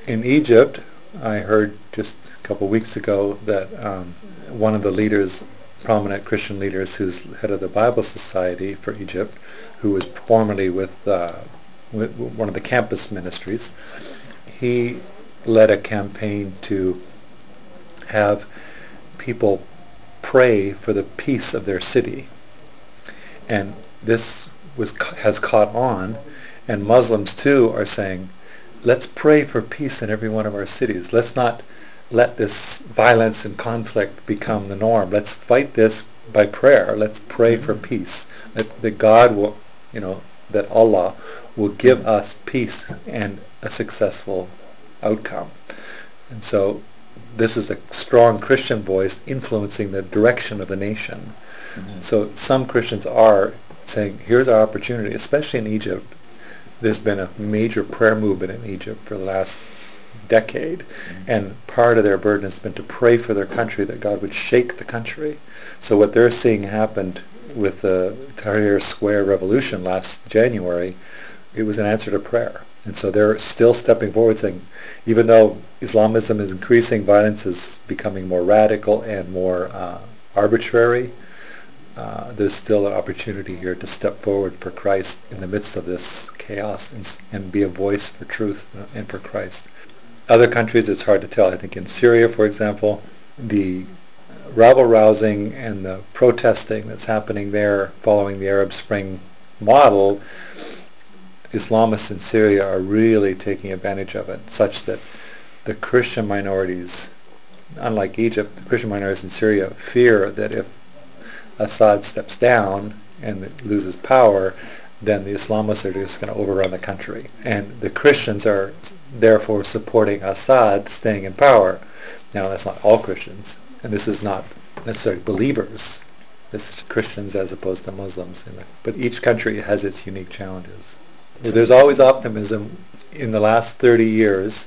In Egypt, I heard just a couple of weeks ago that one of the leaders, prominent Christian leaders, who's head of the Bible Society for Egypt, who was formerly with one of the campus ministries, he led a campaign to have people pray for the peace of their city. And this has caught on, and Muslims too are saying, let's pray for peace in every one of our cities. Let's not let this violence and conflict become the norm. Let's fight this by prayer. Let's pray for peace. That God will, that Allah will give us peace and a successful outcome. And so this is a strong Christian voice influencing the direction of the nation. Mm-hmm. So some Christians are saying, here's our opportunity, especially in Egypt. There's been a major prayer movement in Egypt for the last decade, mm-hmm. and part of their burden has been to pray for their country, that God would shake the country. So what they're seeing happened with the Tahrir Square revolution last January, it was an answer to prayer. And so they're still stepping forward saying, even though Islamism is increasing, violence is becoming more radical and more arbitrary, there's still an opportunity here to step forward for Christ in the midst of this chaos and be a voice for truth and for Christ. Other countries, it's hard to tell. I think in Syria, for example, the rabble-rousing and the protesting that's happening there following the Arab Spring model, Islamists in Syria are really taking advantage of it, such that the Christian minorities, unlike Egypt, the Christian minorities in Syria fear that if Assad steps down and loses power, then the Islamists are just going to overrun the country. And the Christians are therefore supporting Assad staying in power. Now, that's not all Christians, and this is not necessarily believers. This is Christians as opposed to Muslims. But each country has its unique challenges. There's always optimism. In the last 30 years,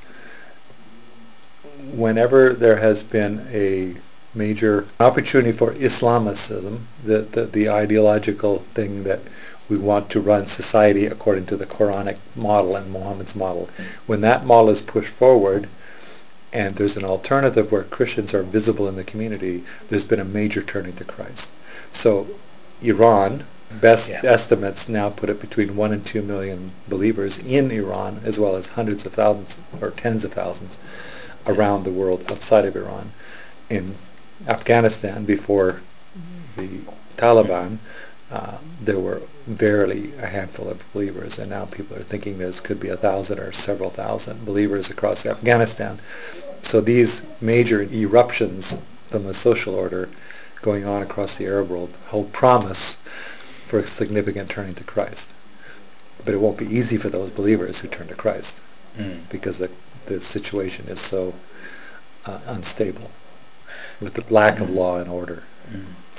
whenever there has been a major opportunity for Islamicism, the ideological thing that we want to run society according to the Quranic model and Muhammad's model, when that model is pushed forward and there's an alternative where Christians are visible in the community, there's been a major turning to Christ. So Iran, best estimates now put it between 1 and 2 million believers in Iran, as well as hundreds of thousands or tens of thousands around the world outside of Iran. In Afghanistan, before the Taliban, there were barely a handful of believers, and now people are thinking there could be 1,000 or several thousand believers across Afghanistan. So these major eruptions from the social order going on across the Arab world hold promise for a significant turning to Christ. But it won't be easy for those believers who turn to Christ, because the situation is so unstable with the lack of law and order.